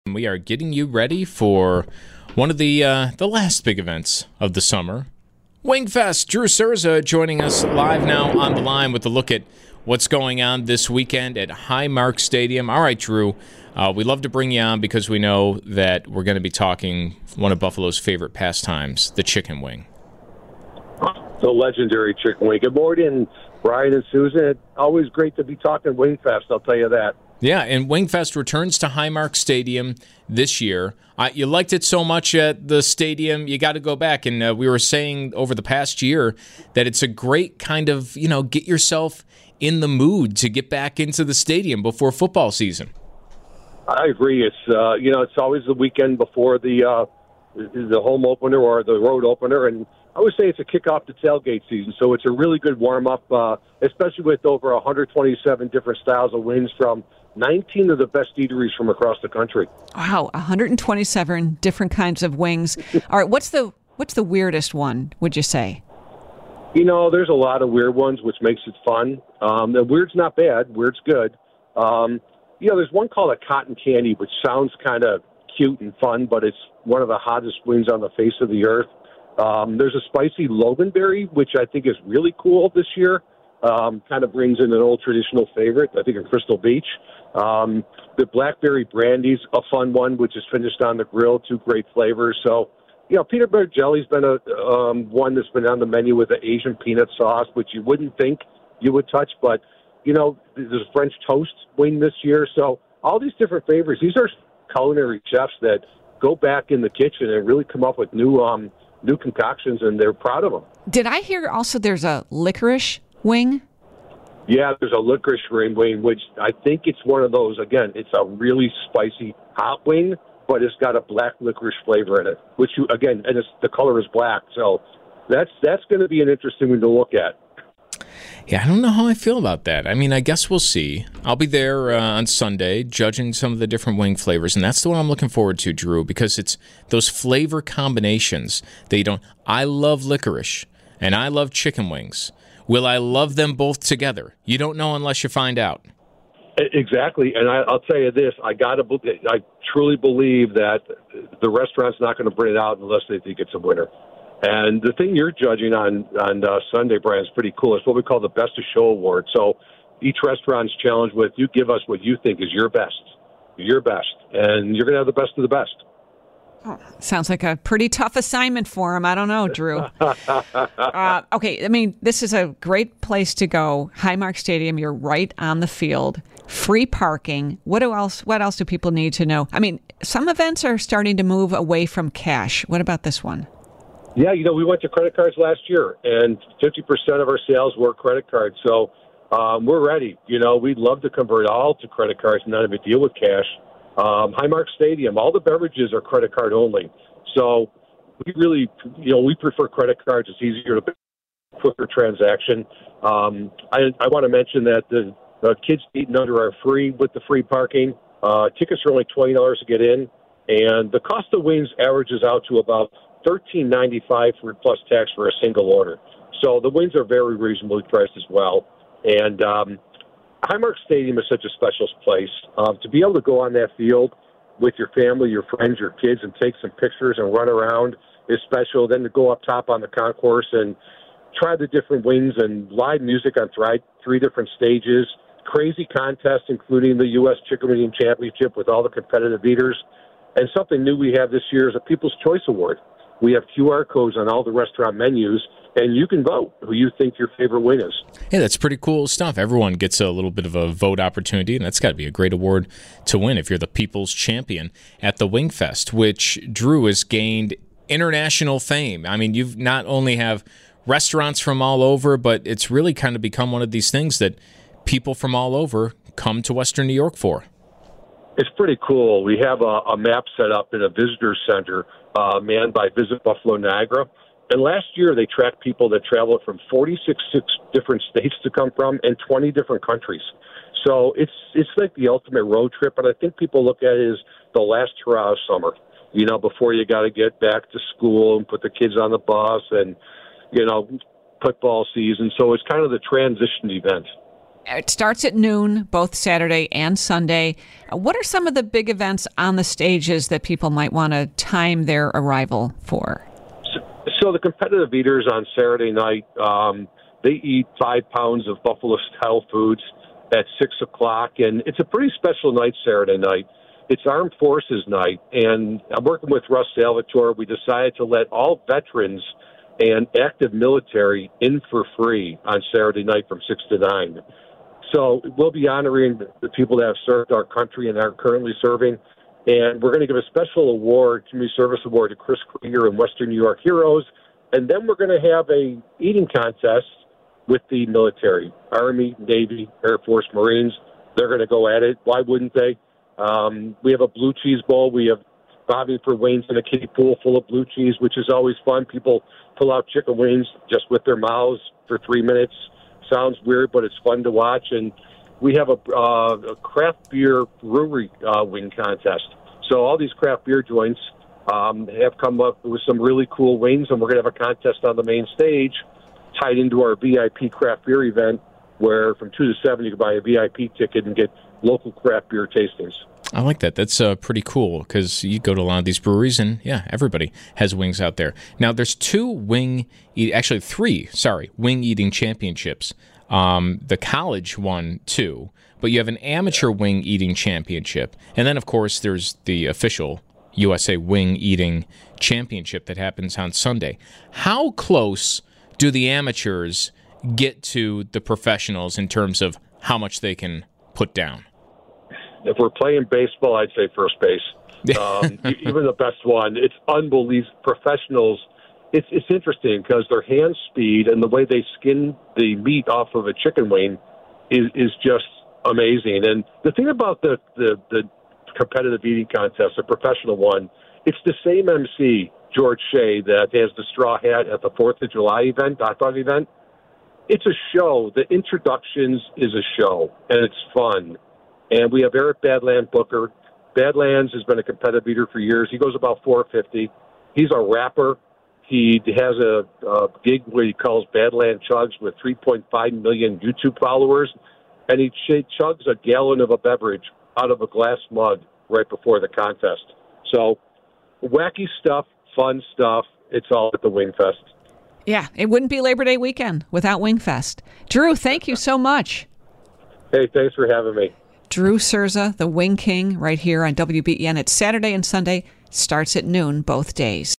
We are getting you ready for one of the last big events of the summer, Wingfest. Drew Cerza joining us live now on the line with a look at what's going on this weekend at Highmark Stadium. All right, Drew, we love to bring you on because we know that we're going to be talking one of Buffalo's favorite pastimes, the chicken wing. The legendary chicken wing. Good morning, Brian and Susan. It's always great to be talking Wingfest, I'll tell you that. Yeah, and Wingfest returns to Highmark Stadium this year. You liked it so much at the stadium, you got to go back. And we were saying over the past year that it's a great kind of, get yourself in the mood to get back into the stadium before football season. I agree. It's it's always the weekend before the home opener or the road opener, and I would say it's a kickoff to tailgate season. So it's a really good warm up, especially with over 127 different styles of wings from 19 of the best eateries from across the country. Wow, 127 different kinds of wings. All right, what's the weirdest one, would you say? There's a lot of weird ones, which makes it fun. The weird's not bad. Weird's good. There's one called a cotton candy, which sounds kind of cute and fun, but it's one of the hottest wings on the face of the earth. There's a spicy Loganberry, which I think is really cool this year. Kind of brings in an old traditional favorite, I think, in Crystal Beach. The Blackberry Brandy's a fun one, which is finished on the grill. Two great flavors. So, peanut butter jelly's been one that's been on the menu with the Asian peanut sauce, which you wouldn't think you would touch. But, there's a French toast wing this year. So all these different flavors, these are culinary chefs that go back in the kitchen and really come up with new concoctions, and they're proud of them. Did I hear also there's a licorice wing? Yeah, there's a licorice wing, which I think it's one of those. Again, it's a really spicy hot wing, but it's got a black licorice flavor in it, and the color is black. So that's going to be an interesting one to look at. Yeah, I don't know how I feel about that. I mean, I guess we'll see. I'll be there on Sunday judging some of the different wing flavors, and that's the one I'm looking forward to, Drew, because it's those flavor combinations that you don't. I love licorice, and I love chicken wings. Will I love them both together? You don't know unless you find out. Exactly, and I'll tell you this: I truly believe that the restaurant's not going to bring it out unless they think it's a winner. And the thing you're judging on Sunday, Brian, is pretty cool. It's what we call the Best of Show Award. So each restaurant's challenged with, you give us what you think is your best, and you're going to have the best of the best. Oh, sounds like a pretty tough assignment for him. I don't know, Drew. Okay, I mean, this is a great place to go. Highmark Stadium, you're right on the field. Free parking. What else do people need to know? I mean, some events are starting to move away from cash. What about this one? Yeah, we went to credit cards last year, and 50% of our sales were credit cards. So we're ready. We'd love to convert all to credit cards and not have to deal with cash. Highmark Stadium, all the beverages are credit card only. So we really, we prefer credit cards. It's easier to quicker transaction. I want to mention that the kids eating under are free with the free parking. Tickets are only $20 to get in, and the cost of wings averages out to about $13.95 for plus tax for a single order. So the wings are very reasonably priced as well. And Highmark Stadium is such a special place. To be able to go on that field with your family, your friends, your kids, and take some pictures and run around is special. Then to go up top on the concourse and try the different wings and live music on three different stages, crazy contests, including the U.S. Chicken Wing Championship with all the competitive eaters. And something new we have this year is a People's Choice Award. We have QR codes on all the restaurant menus, and you can vote who you think your favorite wing is. Yeah, that's pretty cool stuff. Everyone gets a little bit of a vote opportunity, and that's got to be a great award to win if you're the People's Champion at the Wingfest, which, Drew, has gained international fame. I mean, you've not only have restaurants from all over, but it's really kind of become one of these things that people from all over come to Western New York for. It's pretty cool. We have a map set up in a visitor center manned by Visit Buffalo Niagara. And last year they tracked people that traveled from 46 different states to come from and 20 different countries. So it's like the ultimate road trip. And I think people look at it as the last hurrah of summer, before you got to get back to school and put the kids on the bus and, football season. So it's kind of the transition event. It starts at noon, both Saturday and Sunday. What are some of the big events on the stages that people might want to time their arrival for? So the competitive eaters on Saturday night, they eat 5 pounds of buffalo-style foods at 6 o'clock, and it's a pretty special night Saturday night. It's Armed Forces Night, and I'm working with Russ Salvatore. We decided to let all veterans and active military in for free on Saturday night from 6 to 9. So we'll be honoring the people that have served our country and are currently serving, and we're going to give a special award, Community Service Award, to Chris Krieger and Western New York Heroes, and then we're going to have a eating contest with the military, Army, Navy, Air Force, Marines. They're going to go at it. Why wouldn't they? We have a blue cheese bowl. We have bobbing for wings in a kiddie pool full of blue cheese, which is always fun. People pull out chicken wings just with their mouths for 3 minutes. Sounds weird, but it's fun to watch. And we have a craft beer brewery wing contest. So all these craft beer joints have come up with some really cool wings, and we're going to have a contest on the main stage tied into our VIP craft beer event, where from 2 to 7 you can buy a VIP ticket and get local craft beer tastings. I like that. That's pretty cool, because you go to a lot of these breweries and, yeah, everybody has wings out there. Now, there's three wing eating championships. The college one, too, but you have an amateur wing eating championship. And then, of course, there's the official USA Wing Eating Championship that happens on Sunday. How close do the amateurs get to the professionals in terms of how much they can put down? If we're playing baseball, I'd say first base. Even the best one, it's unbelievable. Professionals, it's interesting because their hand speed and the way they skin the meat off of a chicken wing is just amazing. And the thing about the competitive eating contest, the professional one, it's the same MC, George Shea, that has the straw hat at the 4th of July event, hot dog event. It's a show. The introductions is a show, and it's fun. And we have Eric Badland Booker. Badlands has been a competitive eater for years. He goes about 450. He's a rapper. He has a gig where he calls Badland Chugs with 3.5 million YouTube followers, and he chugs a gallon of a beverage out of a glass mug right before the contest. So wacky stuff, fun stuff. It's all at the Wingfest. Yeah, it wouldn't be Labor Day weekend without Wingfest. Drew, thank you so much. Hey, thanks for having me. Drew Cerza, the Wing King, right here on WBEN. It's Saturday and Sunday, starts at noon both days.